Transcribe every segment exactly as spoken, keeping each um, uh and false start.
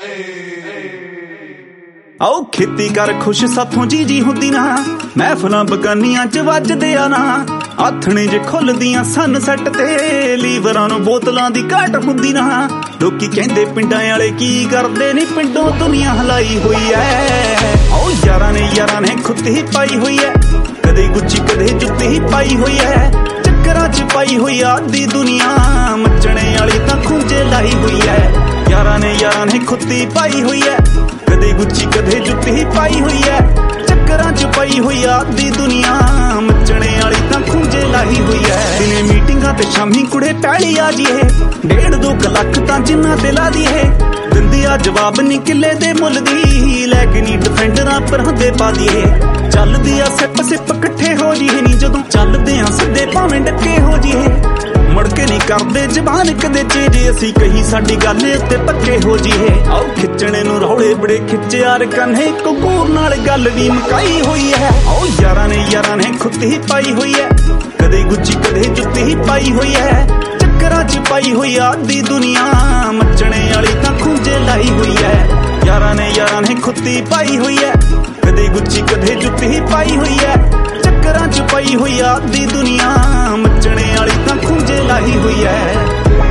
आओ खेती कर खुश साथों जी जी हुंदी ना, महफिलां बगानियां च वजदे आ ना, आथणे जे खुलदियां सन सैट ते लीवरां नूं बोतलां दी घाट हुंदी ना। लोकी कहंदे पिंडां वाले की करदे नी, पिंडों दुनिया हलाई हुई ऐ। आओ यारां ने यारां ने खुत्ती पाई हुई ऐ, कदे गुच्ची कदे जुत्ती पाई हुई ऐ, चक्करां च पाई हुई आधी दुनिया, मचणे वाली तां खूंजे लाई हुई ऐ। यारां ने यारां ने खुत्ती पाई हुई ऐ, कदे गुच्ची कदे जुत्ती पाई हुई ऐ, चक्करां च पाई हुई आधी दुनिया, मचणे वाली तां खूंजे लाई हुई ऐ। दिने मीटिंगां ते शामी कुड़े पैली आ जीए, डेढ़ दो लख तां जिन्ना ते ला दीए, दिंदी आ जवाब नी किले दे मुल दी, लैके नी डिफेंडरां परां दे पा दीए। चलदी आ सिप सिप कट्ठे हो जीए नी, जदों चलदे आ सिद्धे भावें डक्के हो जीए, मुड़के नहीं करदे जबान कदे जे असी कही साडी गल उत्ते पक्के हो जीए। आओ खिचणे नूं रौले बड़े खिचे यार कन्हे, कुकूर नाल गल भी मुकाई हुई है। आओ यारां ने यारां ने खुत्ती पाई हुई है, कदे गुच्ची कदे जुत्ती पाई हुई है, चक्करां च पाई हुई आधी दुनिया, मचणे वाली तां खूंजे लाई हुई है। यारां ने यारां ने खुत्ती पाई हुई है, कदे गुच्ची कदे जुत्ती पाई हुई है, चक्करां च पाई हुई आधी दुनिया, मचणे वाली तां खूंजे लाई हुई है।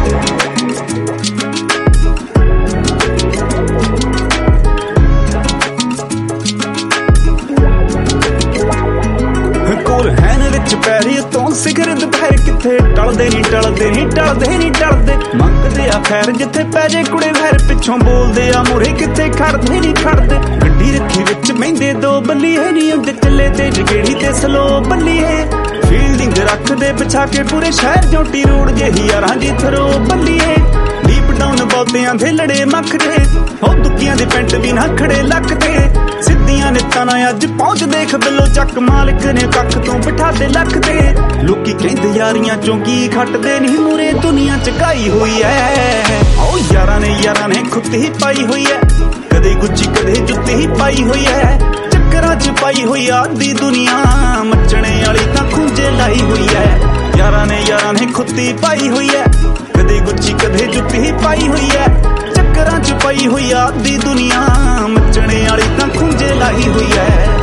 कोल हैन विच पैरी तो सिखर दुपहर किथे, टलदे नी टलदे नी टलदे नी टलदे, मंगदे आ खैर जिथे पै जे कुड़े वैर, पिछों बोलदे आ मुरे किथे खड़दे नी खड़दे। गड्डी रखी विच बहिंदे दो बल्लीए नी, उंदे चले ते जगेड़ी ते स्लो बल्लीए, फील्डिंग रखदे बिछा के पूरे शहर जोटी रोड जेही यारां जी थरो बल्लीए। डीप डाउन बहुतियां दे लड़े मख दे, हो दुखियां दे पेंट भी ना खड़े लक ते, सिद्धियां नित्तां ना अज पहुंच देख बिलो चक, मालिक ने कख तों बिठा दे लख ते। लोकी कहंदे यारियां चों की खटदे नी, मूरे दुनिया चकाई हुई ऐ। आओ यारां ने यारां ने खुत्ती पाई हुई ऐ, कदे गुच्ची कदे जुत्ती पाई हुई ऐ, चक्करां च पाई हुई आधी दुनिया, मचणे वाली तां खूंजे लाई हुई ऐ। यारां ने यारां ने खुत्ती पाई हुई ऐ, कदे गुच्ची कदे जुत्ती पाई हुई ऐ, चक्करां च पाई हुई आधी दुनिया, मचणे वाली तां खूंजे लाई हुई ऐ।